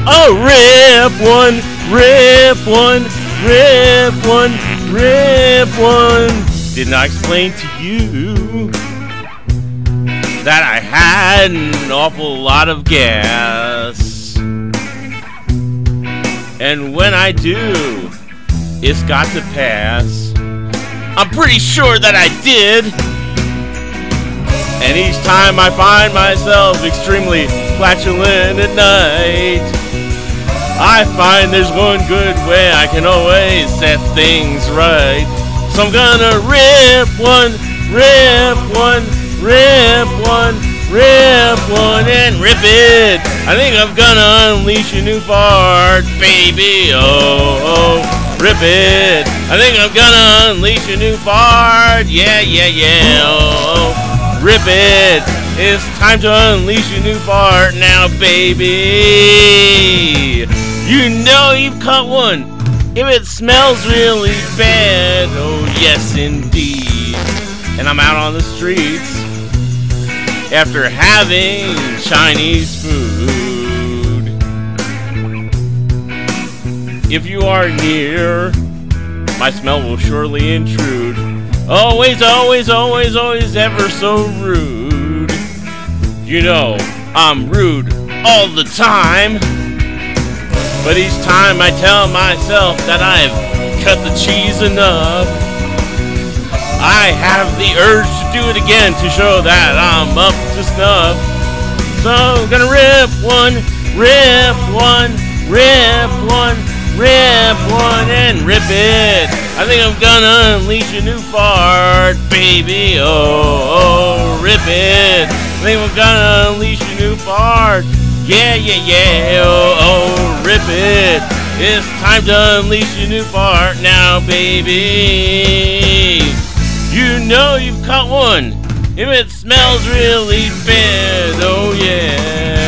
Oh, rip one, rip one, rip one, rip one. Didn't I explain to you that I had an awful lot of gas? And when I do, it's got to pass. I'm pretty sure that I did. And each time I find myself extremely flatulent at night, I find there's one good way I can always set things right. So I'm gonna rip one, rip one, rip one, rip one, and rip it. I think I'm gonna unleash a new fart, baby, oh, oh, rip it. I think I'm gonna unleash a new fart, yeah, yeah, yeah, oh, oh, rip it. It's time to unleash a new fart now, baby. You know you've caught one if it smells really bad, oh yes indeed. And I'm out on the streets after having Chinese food. If you are near, my smell will surely intrude. Always, always, always, always ever so rude. You know, I'm rude all the time. But each time I tell myself that I've cut the cheese enough, I have the urge to do it again to show that I'm up to snuff. So I'm gonna rip one, rip one, rip one, rip one, and rip it. I think I'm gonna unleash a new fart, baby, oh, oh, rip it. I think I'm gonna unleash a new fart. Yeah, yeah, yeah, oh, oh, rip it. It's time to unleash a new fart now, baby. You know you've caught one if it smells really bad, oh yeah.